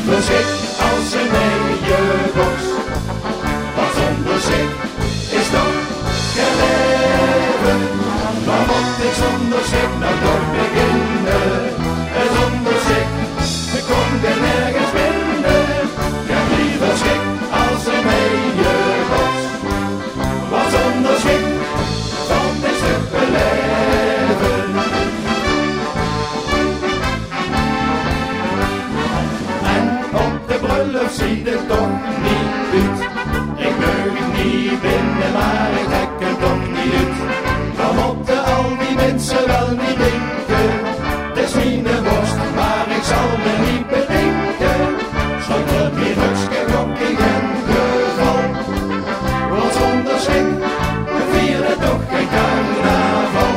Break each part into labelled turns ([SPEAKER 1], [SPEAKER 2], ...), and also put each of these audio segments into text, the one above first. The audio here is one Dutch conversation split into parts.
[SPEAKER 1] liever schik als een eierbox. Want zonder schik is toch geen leven. Maar moet ik zonder schik nou toch beginnen? En zonder schik kom je nergens binnen. Ik heb liever schik als een eierbox. Want zonder schik valt is te beleven. En op de bruiloft ziet het toch niet uit. Ik neug niet binnen, maar ik trek het toch niet uit. Dan moeten al die mensen wel niet denken. Het is mijn worst, maar ik zal me niet bedenken. Zonder meer rukske gokking en geval. Want zonder schik vieren toch geen carnaval.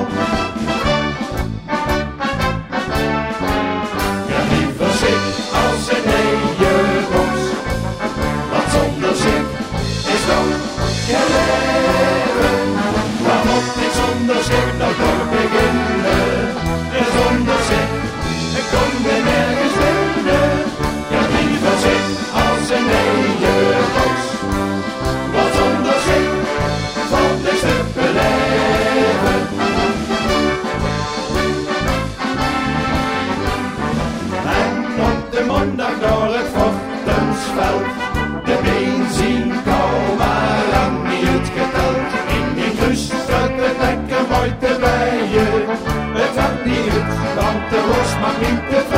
[SPEAKER 1] Ja, liever schik als een eierbox. Want zonder schik is toch geen leven. Waar moet ik zonder schik nou toch beginnen? En zonder schik kom je nergens binnen. Ja, liever schik als een eierbox. Want zonder schik valt niks te beleven. En op de maandag door het Vortensveld, de benzinekou maar lang niet uitgeteld. In die kruisstruik het lekker mooi te bijen. Het gaat niet uit, want de worst mag niet te